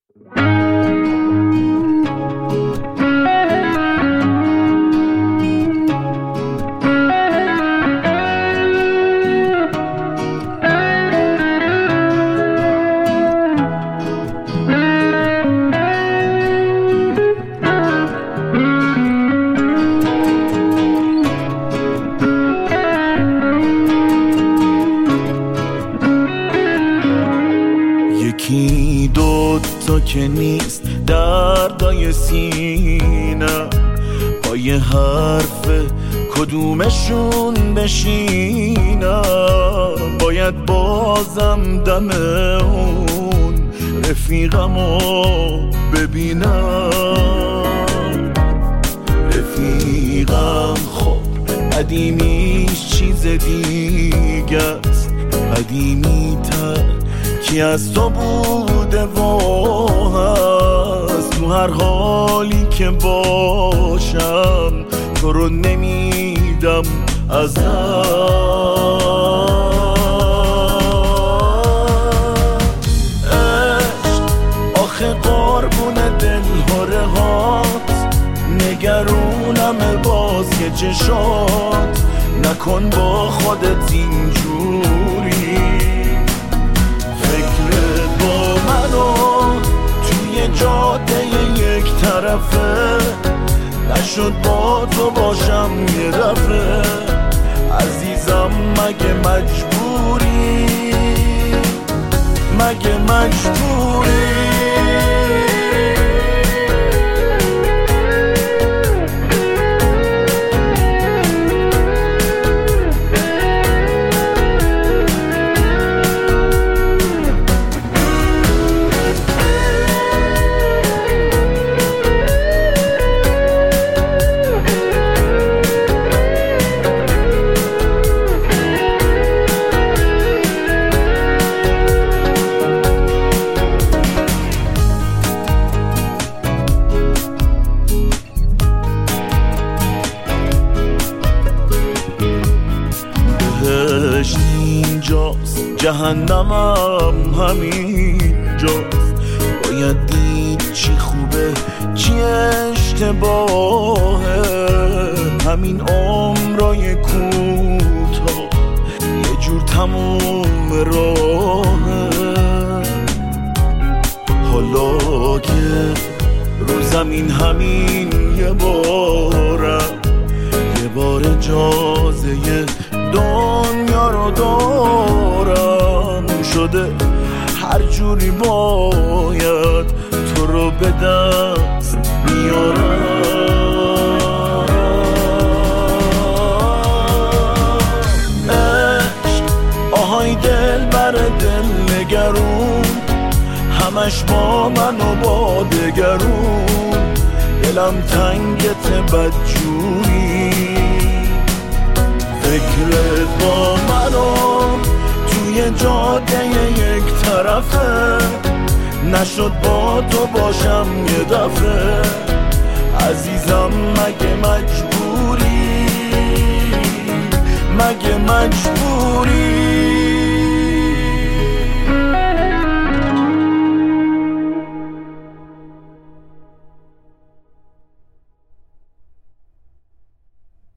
یکی دوتا که نیست دردای سینه با یه حرف کدومشون بشینم، باید بازم دم اون رفیقمو ببینم. رفیقم خب قدیمیش چیز دیگه است، قدیمی تر کی از تو بوده و هست. تو هر حالی که باشم تو رو نمیدم از عشق. آخه قربون دلهاره هات نگرونم باز یه چشات، نکن با خودت اینجوری. فکرت با منو توی جاده یک طرفه، نشد با تو باشم یه دفعه. عزیزم مگه مجبوری، مگه مجبوری؟ اینجاست جهنمم همینجاست، باید دید چی خوبه چی اشتباهه. همین عمرای کوتاه یه جور تموم راهه. حالا که رو زمین همین یه بارم، یه بار اجازه دنیا رو دارم شده، هر جوری باید تو رو به دست میارم. عشق آهای دل بر دل نگرون، همش با من و با دگرون. دلم تنگت بدجوری، فکرت با منو توی جاده یک طرفه، نشد با تو باشم یه دفعه. عزیزم مگه مجبوری، مگه مجبوری؟